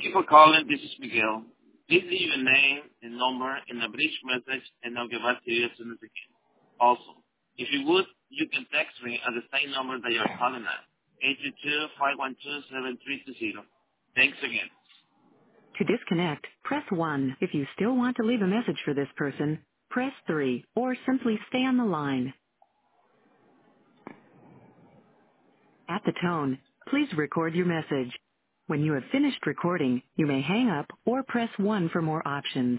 you for calling. This is Miguel. Please leave your name and number in a brief message, and I'll get back to you as soon as I can. Also, if you would, you can text me at the same number that you're calling at, 822-512-7320. Thanks again. To disconnect, press 1. If you still want to leave a message for this person, press 3, or simply stay on the line. At the tone, please record your message. When you have finished recording, you may hang up or press 1 for more options.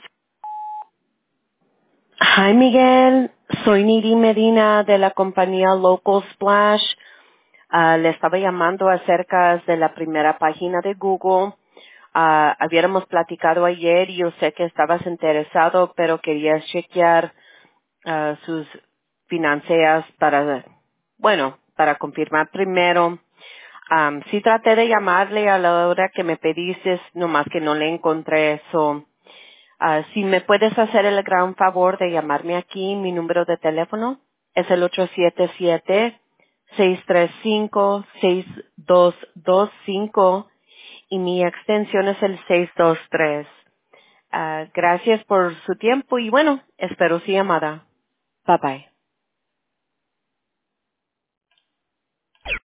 Hi, Miguel. Soy Niri Medina de la compañía Local Splash. Le estaba llamando acerca de la primera página de Google. Habíamos platicado ayer y yo sé que estabas interesado, pero querías chequear sus finanzas para confirmar primero. Sí traté de llamarle a la hora que me pediste, nomás que no le encontré eso. Si me puedes hacer el gran favor de llamarme aquí, mi número de teléfono es el 877-635-6225 y mi extensión es el 623. Gracias por su tiempo y bueno, espero su llamada. Bye bye.